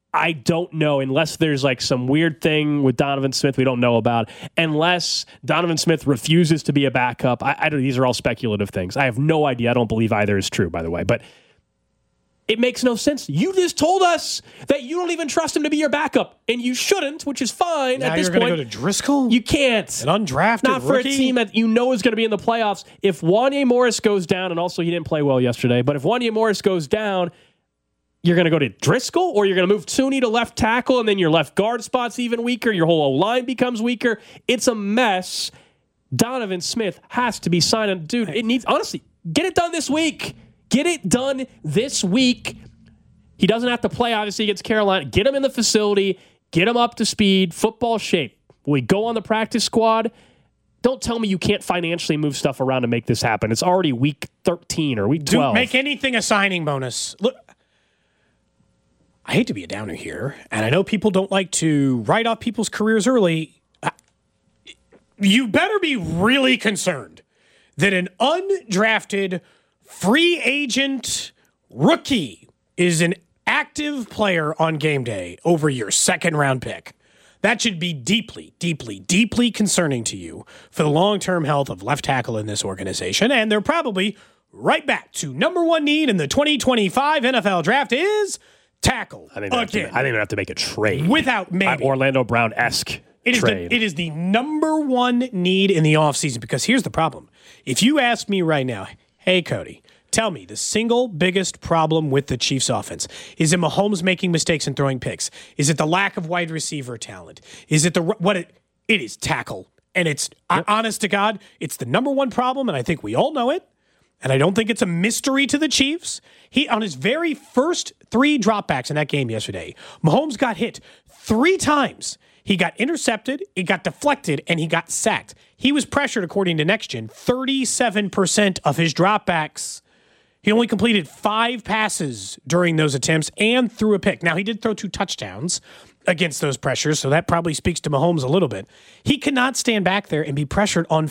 I don't know, unless there's like some weird thing with Donovan Smith we don't know about, unless Donovan Smith refuses to be a backup. I don't, these are all speculative things. I have no idea. I don't believe either is true, by the way. But it makes no sense. You just told us that you don't even trust him to be your backup, and you shouldn't, which is fine now at this you're point. Go to Driscoll? You can't. An undrafted Not for rookie? a team that you know is going to be in the playoffs. If Wanya Morris goes down, and also he didn't play well yesterday, but if Wanya Morris goes down, you're going to go to Driscoll, or you're going to move Tooney to left tackle, and then your left guard spot's even weaker. Your whole O-line becomes weaker. It's a mess. Donovan Smith has to be signed. Dude, it needs, honestly, get it done this week. Get it done this week. He doesn't have to play, obviously, against Carolina. Get him in the facility. Get him up to speed. Football shape. Will he go on the practice squad? Don't tell me you can't financially move stuff around to make this happen. It's already week 13 or week 12. Dude, make anything a signing bonus. Look, I hate to be a downer here, and I know people don't like to write off people's careers early. You better be really concerned that an undrafted free agent rookie is an active player on game day over your second-round pick. That should be deeply, deeply, deeply concerning to you for the long-term health of left tackle in this organization, and they're probably right back to number one need in the 2025 NFL draft is tackle. I think they have to make a trade. Without maybe. Orlando Brown-esque trade. It is the number one need in the offseason, because here's the problem. If you ask me right now, hey, Cody, tell me the single biggest problem with the Chiefs offense. Is it Mahomes making mistakes and throwing picks? Is it the lack of wide receiver talent? Is it it is tackle. And it's honest to God, it's the number one problem, and I think we all know it. And I don't think it's a mystery to the Chiefs. He, on his very first 3 dropbacks in that game yesterday, Mahomes got hit 3 times. He got intercepted, he got deflected, and he got sacked. He was pressured, according to NextGen, 37% of his dropbacks. He only completed 5 passes during those attempts and threw a pick. Now, he did throw 2 touchdowns against those pressures, so that probably speaks to Mahomes a little bit. He cannot stand back there and be pressured on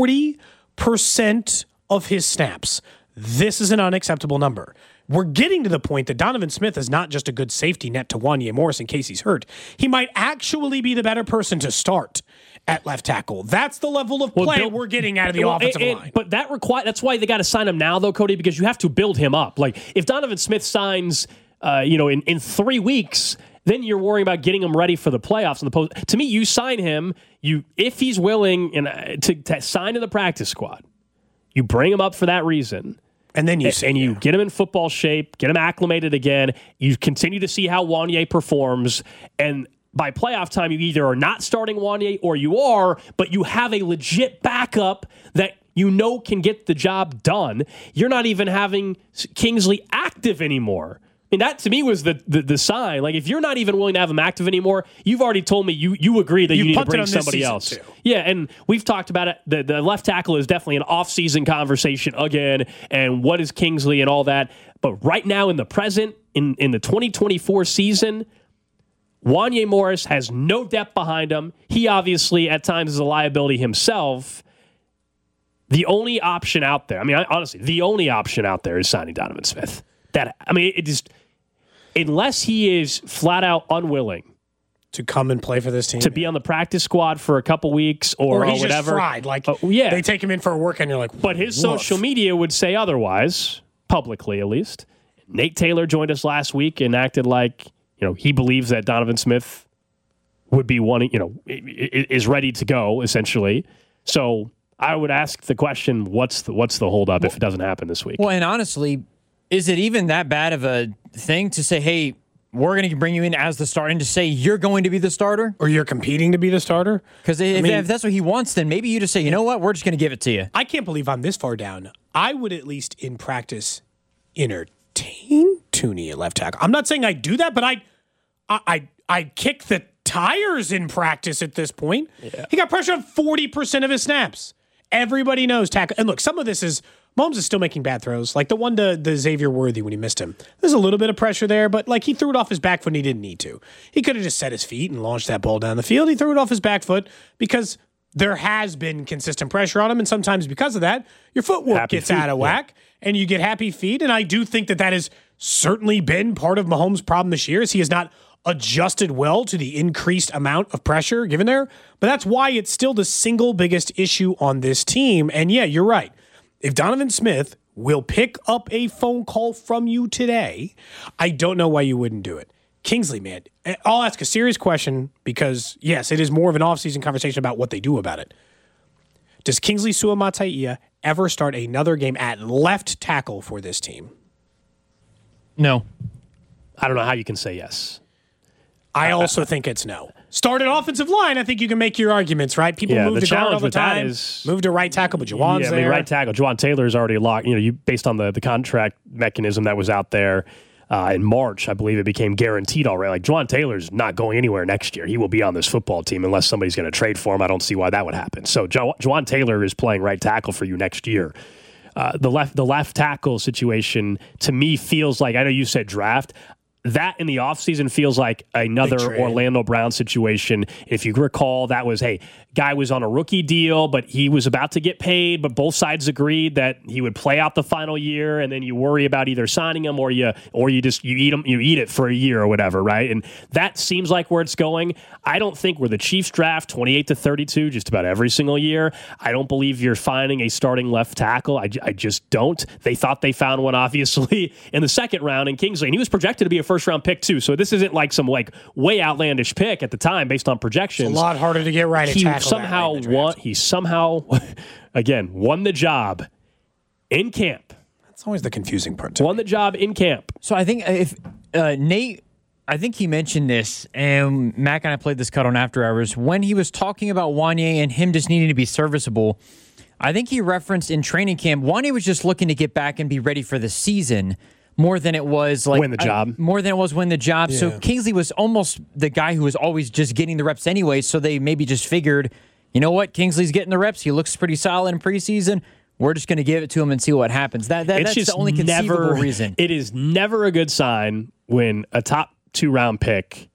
40% of his snaps. This is an unacceptable number. We're getting to the point that Donovan Smith is not just a good safety net to Wanya Morris in case he's hurt. He might actually be the better person to start at left tackle. That's the level of play we're getting out of the offensive line. But that's why they got to sign him now, though, Cody, because you have to build him up. Like, if Donovan Smith signs, in 3 weeks, then you're worrying about getting him ready for the playoffs. In the post. To me, you sign him. If he's willing to sign to the practice squad, you bring him up for that reason. And then you get him in football shape, get him acclimated again. You continue to see how Wanya performs, and by playoff time, you either are not starting Wanya or you are, but you have a legit backup that you know can get the job done. You're not even having Kingsley active anymore. I mean, that to me was the sign. Like, if you're not even willing to have him active anymore, you've already told me you agree that you need to bring somebody else. Too. Yeah, and we've talked about it. The left tackle is definitely an off-season conversation again, and what is Kingsley and all that. But right now in the present, in the 2024 season, Wanya Morris has no depth behind him. He obviously at times is a liability himself. The only option out there, honestly, the only option out there is signing Donovan Smith. Unless he is flat out unwilling to come and play for this team, to be on the practice squad for a couple weeks or he's whatever. Just fried. They take him in for a work and you're like, but his social media would say otherwise, publicly at least. Nate Taylor joined us last week and acted like, he believes that Donovan Smith would be is ready to go essentially. So I would ask the question, what's the holdup if it doesn't happen this week? Well, and honestly, is it even that bad of a thing to say, hey, we're going to bring you in as the starter, and to say you're going to be the starter? Or you're competing to be the starter? Because if that's what he wants, then maybe you just say, you know what, we're just going to give it to you. I can't believe I'm this far down. I would at least in practice entertain Tooney at left tackle. I'm not saying I do that, but I'd kick the tires in practice at this point. Yeah. He got pressure on 40% of his snaps. Everybody knows tackle. And look, some of this is Mahomes is still making bad throws. Like the one to the Xavier Worthy when he missed him. There's a little bit of pressure there, but he threw it off his back foot and he didn't need to. He could have just set his feet and launched that ball down the field. He threw it off his back foot because there has been consistent pressure on him, and sometimes because of that, your footwork gets out of whack and you get happy feet. And I do think that has certainly been part of Mahomes' problem this year is he has not adjusted well to the increased amount of pressure given there, but that's why it's still the single biggest issue on this team. And yeah, you're right. If Donovan Smith will pick up a phone call from you today, I don't know why you wouldn't do it. Kingsley, man, I'll ask a serious question because, yes, it is more of an offseason conversation about what they do about it. Does Kingsley Suamataia ever start another game at left tackle for this team? No. I don't know how you can say yes. I also think it's no. Start at offensive line, I think you can make your arguments, right? People move to guard all the time, move to right tackle, but Juwan's there. Right tackle. Juwan Taylor is already locked. You based on the contract mechanism that was out there in March, I believe it became guaranteed already. Like, Juwan Taylor's not going anywhere next year. He will be on this football team unless somebody's going to trade for him. I don't see why that would happen. So Juwan Taylor is playing right tackle for you next year. The left tackle situation to me feels like, I know you said draft. That in the offseason feels like another Orlando Brown situation. If you recall, that was, guy was on a rookie deal, but he was about to get paid, but both sides agreed that he would play out the final year, and then you worry about either signing him or you eat it for a year or whatever, right? And that seems like where it's going. I don't think where the Chiefs draft 28 to 32 just about every single year. I don't believe you're finding a starting left tackle. I just don't. They thought they found one, obviously, in the second round in Kingsley, and he was projected to be a first-round pick too. So this isn't like some way outlandish pick at the time based on projections. It's a lot harder to get right at tackle. He somehow again won the job in camp. That's always the confusing part. Won the job in camp. So I think if Nate, I think he mentioned this, and Mac and I played this cut on After Hours when he was talking about Wanya and him just needing to be serviceable. I think he referenced in training camp, Wanya was just looking to get back and be ready for the season. More than it was like win the job. More than it was win the job. Yeah. So Kingsley was almost the guy who was always just getting the reps anyway. So they maybe just figured, you know what, Kingsley's getting the reps. He looks pretty solid in preseason. We're just going to give it to him and see what happens. That's just the only conceivable reason. It is never a good sign when a top 2-round pick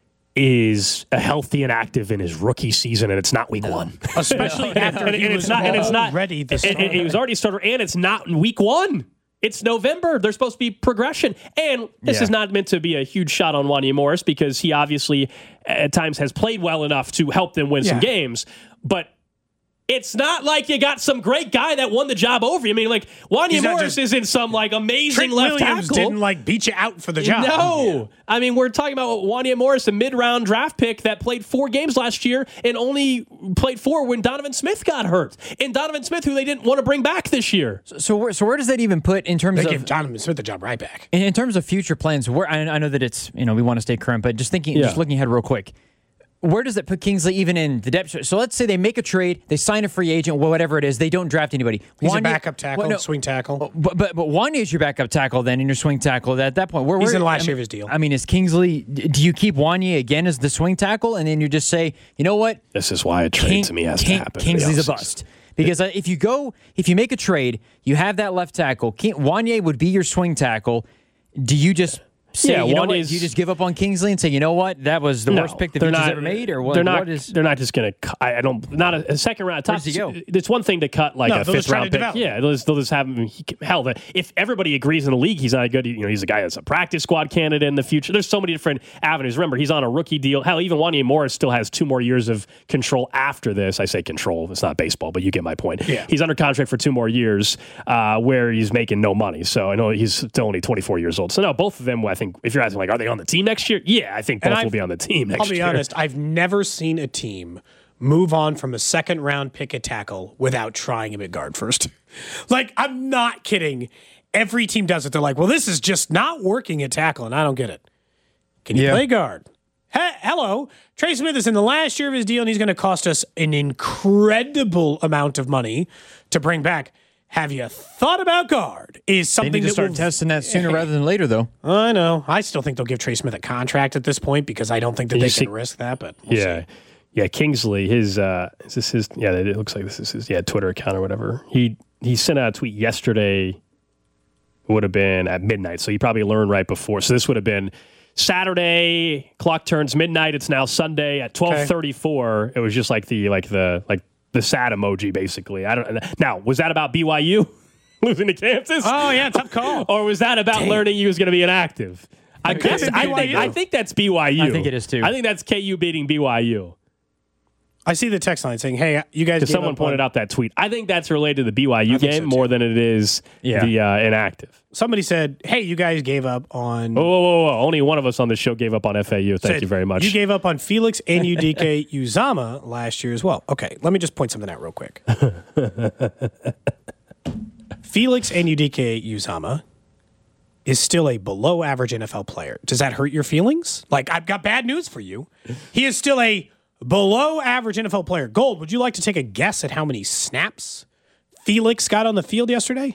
is a healthy and active in his rookie season, and it's not week one. Especially after he was ready to start. He was already a starter, and it's not in week one. It's November. There's supposed to be progression. And this is not meant to be a huge shot on Wanya Morris because he obviously at times has played well enough to help them win some games. But it's not like you got some great guy that won the job over you. I mean, like, Wanya Morris isn't some, amazing Trent left Williams tackle. Didn't, beat you out for the job. No. Yeah. I mean, we're talking about Wanya Morris, a mid-round draft pick that played 4 games last year and only played 4 when Donovan Smith got hurt. And Donovan Smith, who they didn't want to bring back this year. So where does that even put in terms of... They give Donovan Smith the job right back. In terms of future plans, I know that it's, we want to stay current, but just looking ahead real quick. Where does that put Kingsley even in the depth? So let's say they make a trade, they sign a free agent, whatever it is, they don't draft anybody. He's a backup tackle, swing tackle. But Wanya is your backup tackle then, and your swing tackle at that point. He's in the last year of his deal. I mean, is Kingsley? Do you keep Wanya again as the swing tackle, and then you just say, you know what? This is why a trade to me has to happen. Kingsley's a bust. Because if you make a trade, you have that left tackle. Wanya would be your swing tackle. Do you just say, you know what, do you just give up on Kingsley and say, you know what, that was the worst pick the Futures ever made, or what? They're not just going to. Not a second round. Top, it's one thing to cut a 5th round pick. Yeah, they'll just have him. Hell, if everybody agrees in the league, he's not good. He's a guy that's a practice squad candidate in the future. There's so many different avenues. Remember, he's on a rookie deal. Hell, even Wanya Morris still has 2 more years of control after this. I say control. It's not baseball, but you get my point. Yeah. He's under contract for 2 more years, where he's making no money. So I know he's still only 24 years old. So no, both of them. I think if you're asking are they on the team next year? Yeah, I think both will be on the team next year. I'll be honest, I've never seen a team move on from a second-round pick at tackle without trying him at guard first. I'm not kidding. Every team does it. They're like, well, this is just not working at tackle, and I don't get it. Can you play guard? Hello. Trey Smith is in the last year of his deal, and he's going to cost us an incredible amount of money to bring back. Have you thought about guard? Is something they need to start testing that sooner rather than later, though. I know. I still think they'll give Trey Smith a contract at this point because I don't think that they can risk that. But we'll see. Yeah. Kingsley. Is this his? Yeah, it looks like this is his Twitter account or whatever. He sent out a tweet yesterday. Would have been at midnight, so you probably learned right before. So this would have been Saturday. Clock turns midnight. It's now Sunday at 12:34. It was just the sad emoji, basically. Now, was that about BYU losing to Kansas? Oh, yeah, tough call. Or was that about learning he was going to be inactive? I think that's BYU. I think it is too. I think that's KU beating BYU. I see the text line saying, "Hey, you guys." Because someone pointed out that tweet. I think that's related to the BYU game more than it is the inactive. Somebody said, "Hey, you guys gave up on." Whoa. Only one of us on this show gave up on FAU. Thank you very much. You gave up on Felix and UDK Uzama last year as well. Okay, let me just point something out real quick. Felix and UDK Uzama is still a below average NFL player. Does that hurt your feelings? Like, I've got bad news for you. He is still a below average NFL player. Gold, would you like to take a guess at how many snaps Felix got on the field yesterday?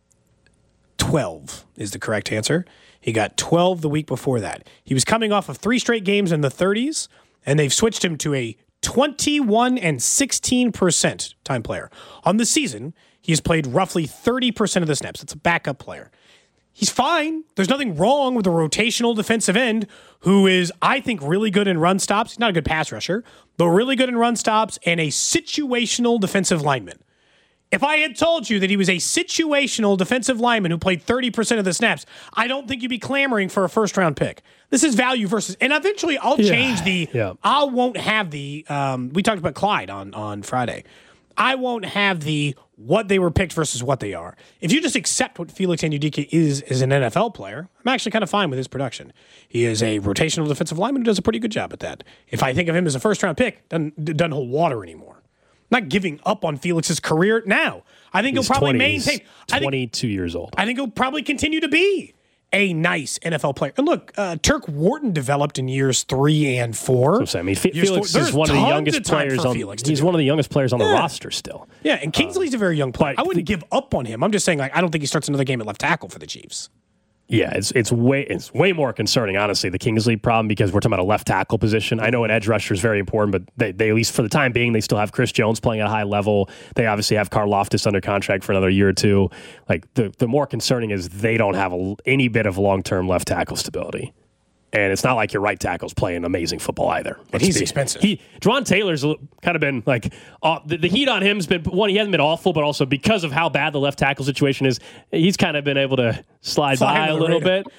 12 is the correct answer. He got 12 the week before that. He was coming off of 3 straight games in the 30s, and they've switched him to a 21 and 16% time player. On the season, he has played roughly 30% of the snaps. It's a backup player. He's fine. There's nothing wrong with a rotational defensive end who is, I think, really good in run stops. He's not a good pass rusher, but really good in run stops and a situational defensive lineman. If I had told you that he was a situational defensive lineman who played 30% of the snaps, I don't think you'd be clamoring for a first-round pick. This is value versus, and eventually I'll change I won't have the, we talked about Clyde on Friday. I won't have the what they were picked versus what they are. If you just accept what Felix Anudike is as an NFL player, I'm actually kind of fine with his production. He is a rotational defensive lineman who does a pretty good job at that. If I think of him as a first-round pick, doesn't hold water anymore. I'm not giving up on Felix's career now. I think he'll probably maintain. 22 years old. I think he'll probably continue to be a nice NFL player. And look, Turk Wharton developed in years 3 and 4. So, I mean, Felix is one of the youngest players on. He's one of the youngest players on the roster still. Yeah, and Kingsley's a very young player. I wouldn't give up on him. I'm just saying, like, I don't think he starts another game at left tackle for the Chiefs. Yeah, it's way more concerning, honestly, the Kingsley problem, because we're talking about a left tackle position. I know an edge rusher is very important, but they at least for the time being, they still have Chris Jones playing at a high level. They obviously have Karlaftis under contract for another year or two. Like, the more concerning is they don't have any bit of long-term left tackle stability. And it's not like your right tackle's playing amazing football either. And he's expensive. Juwan Taylor's kind of been like, the heat on him's been, one, he hasn't been awful, but also because of how bad the left tackle situation is, he's kind of been able to slide by a little bit.